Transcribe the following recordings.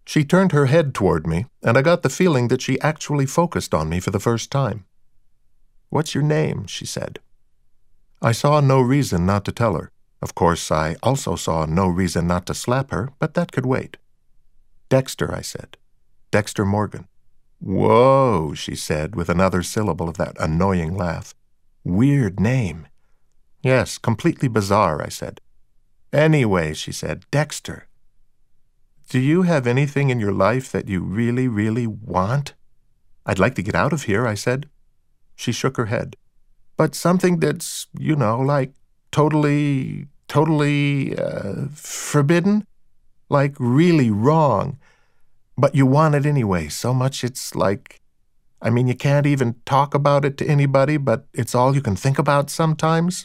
She turned her head toward me, and I got the feeling that she actually focused on me for the first time. "What's your name?" she said. I saw no reason not to tell her. Of course, I also saw no reason not to slap her, but that could wait. "Dexter," I said. "Dexter Morgan." "Whoa," she said, with another syllable of that annoying laugh. "Weird name." "Yes, completely bizarre," I said. "Anyway," she said, "Dexter, do you have anything in your life that you really, really want?" "I'd like to get out of here," I said. She shook her head. "But something that's, like totally forbidden? Like really wrong. But you want it anyway, so much it's like, you can't even talk about it to anybody, but it's all you can think about sometimes?"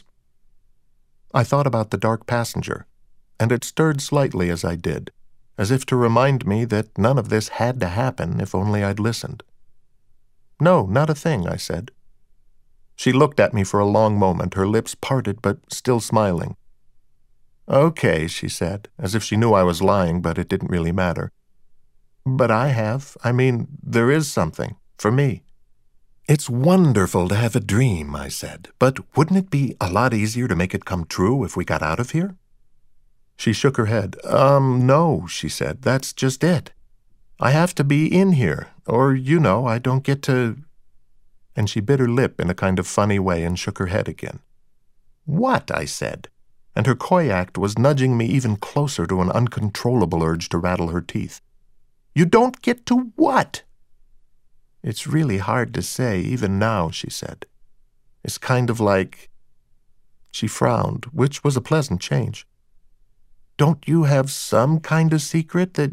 I thought about the dark passenger, and it stirred slightly as I did, as if to remind me that none of this had to happen if only I'd listened. "No, not a thing," I said. She looked at me for a long moment, her lips parted but still smiling. "Okay," she said, as if she knew I was lying, but it didn't really matter. "But I have. There is something, for me." "It's wonderful to have a dream," I said, "but wouldn't it be a lot easier to make it come true if we got out of here?" She shook her head. No," she said, "that's just it. I have to be in here, or, I don't get to—" And she bit her lip in a kind of funny way and shook her head again. "What?" I said, and her coy act was nudging me even closer to an uncontrollable urge to rattle her teeth. "You don't get to what?" "It's really hard to say, even now," she said. "It's kind of like—" She frowned, which was a pleasant change. "Don't you have some kind of secret that,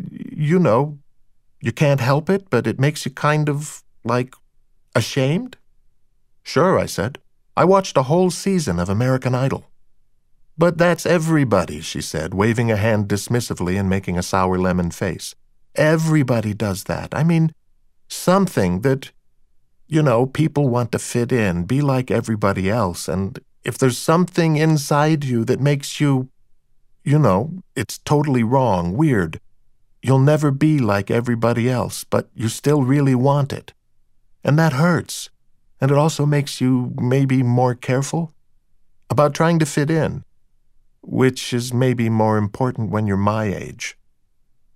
you can't help it, but it makes you kind of, ashamed?" "Sure," I said. "I watched a whole season of American Idol." "But that's everybody," she said, waving a hand dismissively and making a sour lemon face. "Everybody does that. Something that, people want to fit in, be like everybody else, and if there's something inside you that makes you, it's totally wrong, weird, you'll never be like everybody else, but you still really want it. And that hurts, and it also makes you maybe more careful about trying to fit in, which is maybe more important when you're my age."